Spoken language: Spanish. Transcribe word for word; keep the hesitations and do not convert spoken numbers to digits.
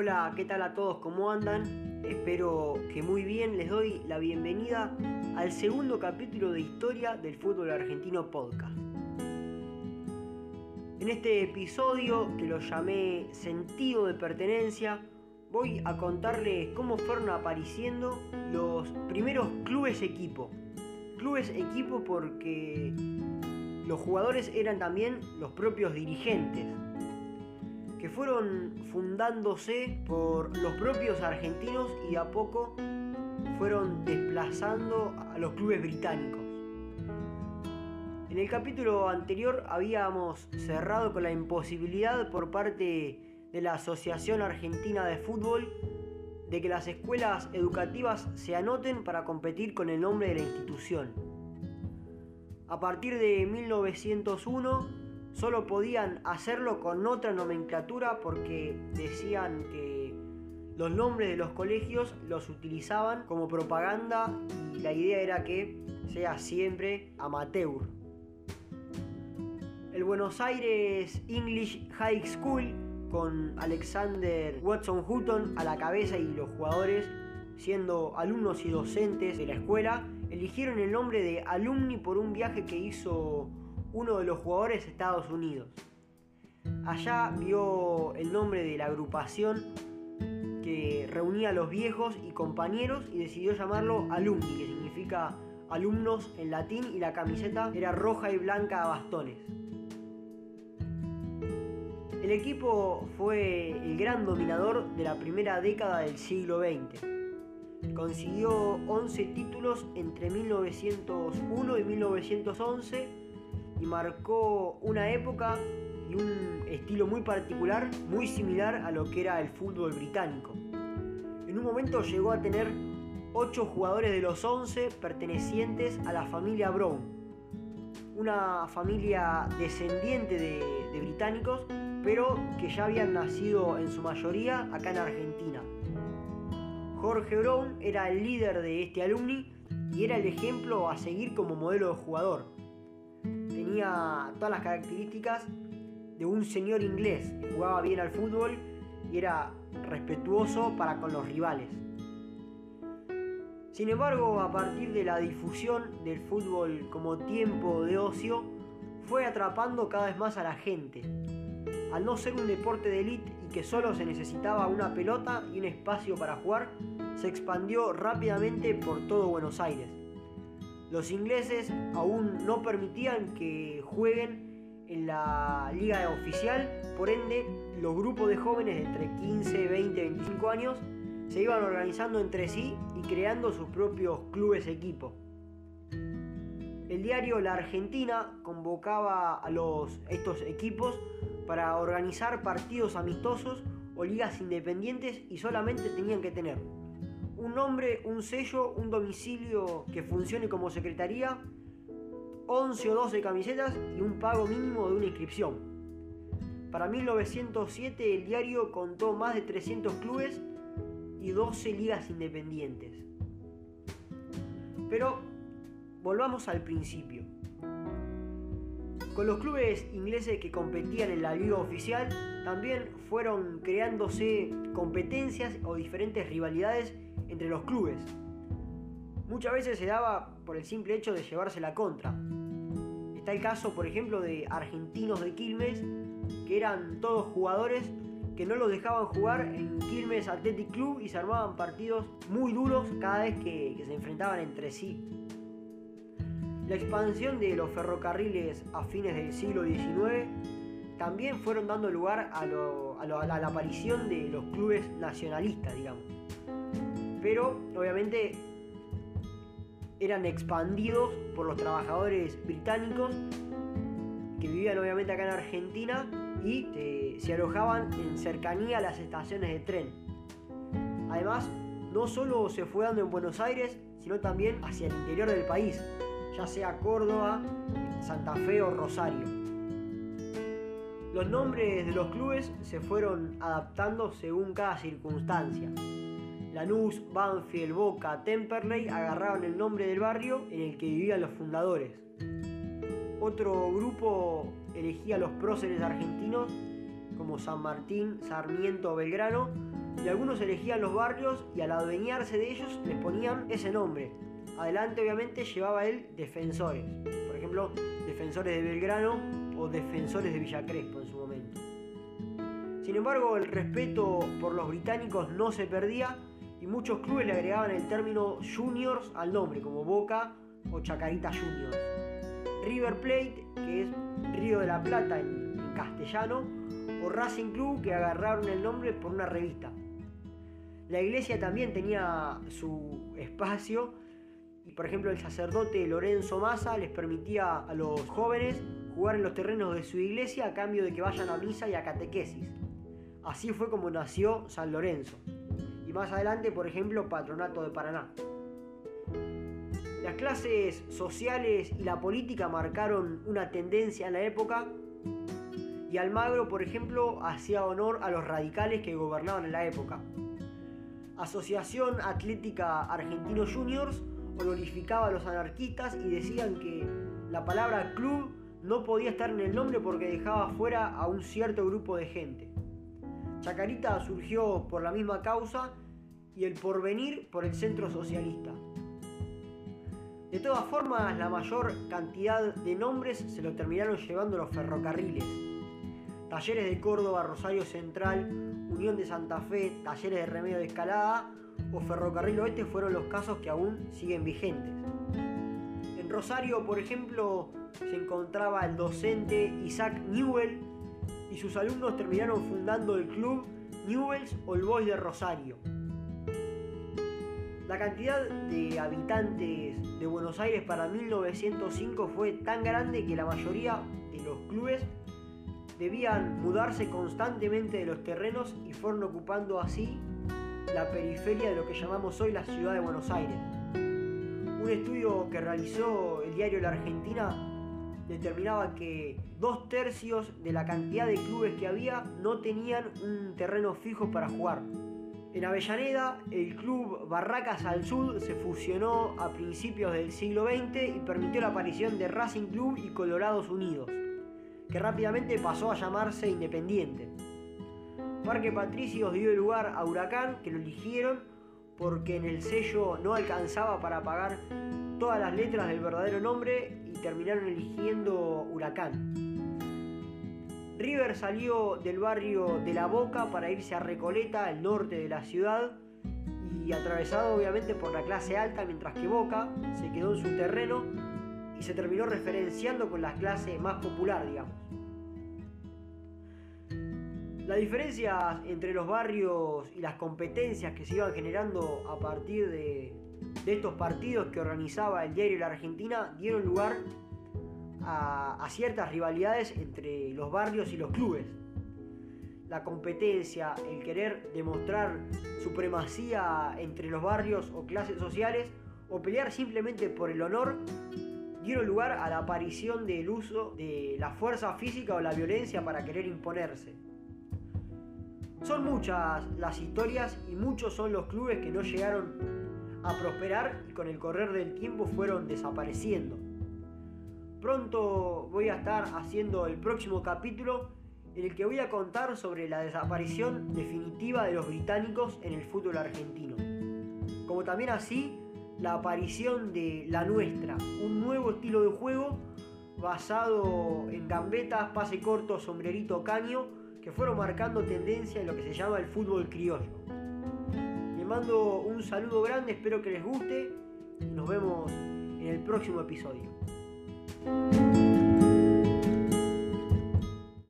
Hola, ¿qué tal a todos? ¿Cómo andan? Espero que muy bien. Les doy la bienvenida al segundo capítulo de Historia del Fútbol Argentino Podcast. En este episodio, que lo llamé Sentido de Pertenencia, voy a contarles cómo fueron apareciendo los primeros clubes equipo. Clubes equipo porque los jugadores eran también los propios dirigentes, que fueron fundándose por los propios argentinos y de a poco fueron desplazando a los clubes británicos. En el capítulo anterior habíamos cerrado con la imposibilidad por parte de la Asociación Argentina de Fútbol de que las escuelas educativas se anoten para competir con el nombre de la institución. A partir de mil novecientos uno solo podían hacerlo con otra nomenclatura porque decían que los nombres de los colegios los utilizaban como propaganda y la idea era que sea siempre amateur. El Buenos Aires English High School, con Alexander Watson Hutton a la cabeza y los jugadores siendo alumnos y docentes de la escuela, eligieron el nombre de Alumni por un viaje que hizo uno de los jugadores a Estados Unidos. Allá vio el nombre de la agrupación que reunía a los viejos y compañeros y decidió llamarlo Alumni, que significa alumnos en latín, y la camiseta era roja y blanca a bastones. El equipo fue el gran dominador de la primera década del siglo veinte. Consiguió once títulos entre mil novecientos uno y mil novecientos once y marcó una época y un estilo muy particular, muy similar a lo que era el fútbol británico. En un momento llegó a tener ocho jugadores de los once pertenecientes a la familia Brown, una familia descendiente de, de británicos, pero que ya habían nacido en su mayoría acá en Argentina. Jorge Brown era el líder de este Alumni y era el ejemplo a seguir como modelo de jugador. Tenía todas las características de un señor inglés, que jugaba bien al fútbol y era respetuoso para con los rivales. Sin embargo, a partir de la difusión del fútbol como tiempo de ocio, fue atrapando cada vez más a la gente. Al no ser un deporte de élite y que solo se necesitaba una pelota y un espacio para jugar, se expandió rápidamente por todo Buenos Aires. Los ingleses aún no permitían que jueguen en la liga oficial, por ende, los grupos de jóvenes de entre quince, veinte, veinticinco años se iban organizando entre sí y creando sus propios clubes equipo. El diario La Argentina convocaba a los, estos equipos para organizar partidos amistosos o ligas independientes y solamente tenían que tener un nombre, un sello, un domicilio que funcione como secretaría, once o doce camisetas y un pago mínimo de una inscripción. Para mil novecientos siete el diario contó más de trescientos clubes y doce ligas independientes. Pero volvamos al principio. Con los clubes ingleses que competían en la liga oficial, también fueron creándose competencias o diferentes rivalidades entre los clubes. Muchas veces se daba por el simple hecho de llevarse la contra. Está el caso, por ejemplo, de Argentinos de Quilmes, que eran todos jugadores que no los dejaban jugar en Quilmes Athletic Club y se armaban partidos muy duros cada vez que, que se enfrentaban entre sí. La expansión de los ferrocarriles a fines del siglo diecinueve también fueron dando lugar a, lo, a, lo, a la aparición de los clubes nacionalistas, digamos. Pero, obviamente, eran expandidos por los trabajadores británicos que vivían, obviamente, acá en Argentina y eh, se alojaban en cercanía a las estaciones de tren. Además, no solo se fue dando en Buenos Aires, sino también hacia el interior del país, ya sea Córdoba, Santa Fe o Rosario. Los nombres de los clubes se fueron adaptando según cada circunstancia. Lanús, Banfield, Boca, Temperley agarraron el nombre del barrio en el que vivían los fundadores. Otro grupo elegía los próceres argentinos como San Martín, Sarmiento o Belgrano, y algunos elegían los barrios y al adueñarse de ellos les ponían ese nombre. Adelante obviamente llevaba el Defensores, por ejemplo Defensores de Belgrano o Defensores de Villa Crespo en su momento. Sin embargo, el respeto por los británicos no se perdía y muchos clubes le agregaban el término Juniors al nombre, como Boca o Chacarita Juniors. River Plate, que es Río de la Plata en, en castellano, o Racing Club, que agarraron el nombre por una revista. La iglesia también tenía su espacio y, por ejemplo, el sacerdote Lorenzo Massa les permitía a los jóvenes jugar en los terrenos de su iglesia a cambio de que vayan a misa y a catequesis. Así fue como nació San Lorenzo. Y más adelante, por ejemplo, Patronato de Paraná. Las clases sociales y la política marcaron una tendencia en la época y Almagro, por ejemplo, hacía honor a los radicales que gobernaban en la época. Asociación Atlética Argentino Juniors honorificaba a los anarquistas y decían que la palabra club no podía estar en el nombre porque dejaba fuera a un cierto grupo de gente. Chacarita surgió por la misma causa y el Porvenir por el Centro Socialista. De todas formas, la mayor cantidad de nombres se lo terminaron llevando los ferrocarriles. Talleres de Córdoba, Rosario Central, Unión de Santa Fe, Talleres de Remedio de Escalada o Ferrocarril Oeste fueron los casos que aún siguen vigentes. En Rosario, por ejemplo, se encontraba el docente Isaac Newell y sus alumnos terminaron fundando el club Newell's Old Boys de Rosario. La cantidad de habitantes de Buenos Aires para mil novecientos cinco fue tan grande que la mayoría de los clubes debían mudarse constantemente de los terrenos y fueron ocupando así la periferia de lo que llamamos hoy la ciudad de Buenos Aires. Un estudio que realizó el diario La Argentina determinaba que dos tercios de la cantidad de clubes que había no tenían un terreno fijo para jugar. En Avellaneda, el club Barracas al Sud se fusionó a principios del siglo veinte y permitió la aparición de Racing Club y Colorados Unidos, que rápidamente pasó a llamarse Independiente. Parque Patricios dio lugar a Huracán, que lo eligieron porque en el sello no alcanzaba para pagar todas las letras del verdadero nombre y terminaron eligiendo Huracán. River salió del barrio de La Boca para irse a Recoleta, al norte de la ciudad, y atravesado obviamente por la clase alta, mientras que Boca se quedó en su terreno y se terminó referenciando con la clase más popular, digamos. La diferencia entre los barrios y las competencias que se iban generando a partir de, de estos partidos que organizaba el diario La Argentina dieron lugar a, a ciertas rivalidades entre los barrios y los clubes. La competencia, el querer demostrar supremacía entre los barrios o clases sociales o pelear simplemente por el honor dieron lugar a la aparición del uso de la fuerza física o la violencia para querer imponerse. Son muchas las historias y muchos son los clubes que no llegaron a prosperar y con el correr del tiempo fueron desapareciendo. Pronto voy a estar haciendo el próximo capítulo en el que voy a contar sobre la desaparición definitiva de los británicos en el fútbol argentino, como también así la aparición de La Nuestra, un nuevo estilo de juego basado en gambetas, pase corto, sombrerito, caño, que fueron marcando tendencia en lo que se llama el fútbol criollo. Les mando un saludo grande, espero que les guste y nos vemos en el próximo episodio.